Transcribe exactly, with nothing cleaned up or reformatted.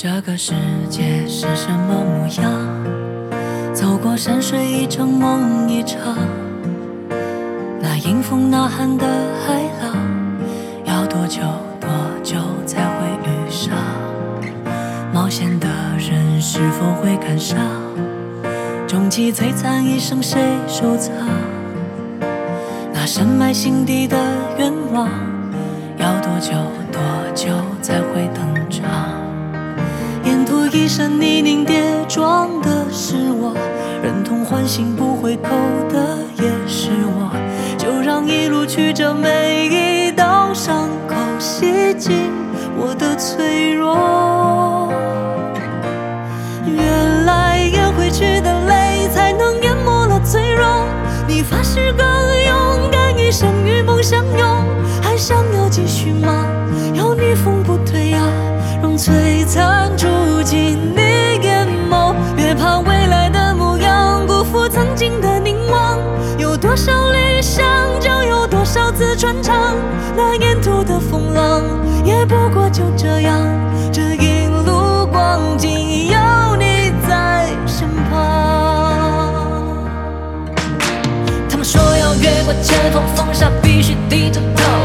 这个世界是什么模样？走过山水一场梦一场，那迎风呐喊的海浪，要多久多久才会遇上？冒险的人是否会赶上？终极璀璨一生谁收藏？那深埋心底的愿望，要多久多久才会登场？沿途一身泥泞跌撞的是我，忍痛唤醒不回头的也是我，就让一路曲折每一道伤口洗净我的脆弱。原来咽回去的泪才能淹没了脆弱，你发誓更勇敢，一生与梦相拥，还想要继续吗？要逆风不退啊，让璀璨住进你眼眸，别怕未来的模样辜负曾经的凝望，有多少理想就有多少次穿肠，那沿途的风浪也不过就这样，这一路光景有你在身旁。他们说要越过前方，放下必须低着头，